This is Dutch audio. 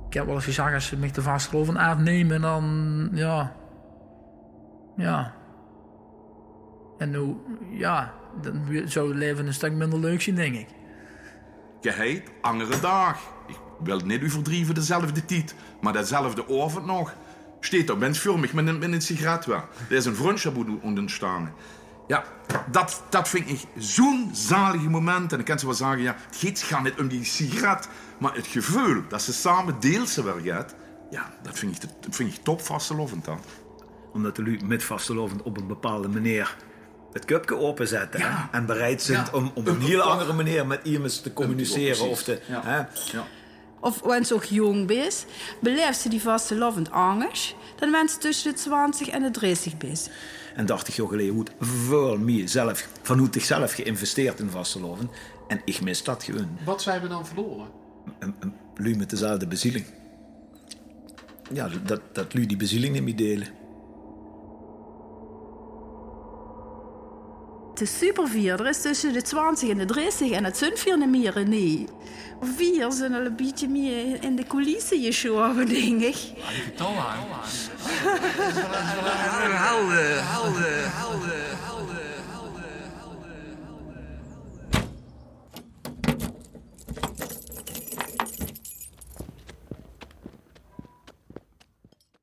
Ik heb wel eens gezegd, als ze me te vasteloven afnemen, dan... Ja. En nu, dan zou het leven een stuk minder leuk zijn, denk ik. Je heet andere dag. Ik wil niet u verdrieven dezelfde tijd, maar dezelfde avond nog. Steht er mensvormig met een sigaret wel. Er is een vriendschap ontstaan. Ja, dat vind ik zo'n zalige moment. En ik kan ze wel zeggen, ja, het gaat niet om die sigaret, maar het gevoel dat ze samen deelt ze wel gaat. Ja, dat vind ik top vastelovend dan. Omdat de lui met vastelovend op een bepaalde manier het cupje openzetten. Ja. En bereid zijn om op een heel andere manier met iemand te communiceren. Of te, Ja. Of wanneer ze ook jong bent, beleeft ze die vastelovend anders dan wanneer ze tussen de 20 en de 30 bent. En dacht ik, joh, geleden hoe veel meer zelf, vanuit zichzelf geïnvesteerd in vastelovend. En ik mis dat gewoon. Wat zijn we dan verloren? Een lui met dezelfde bezieling. Ja, dat lui die bezieling niet meer delen. De supervierder is tussen de 20 en de 30 en het zijn vier meer niet. Vier zijn al een beetje meer in de coulissen geschoven, denk ik. Die getallen aan. Helder.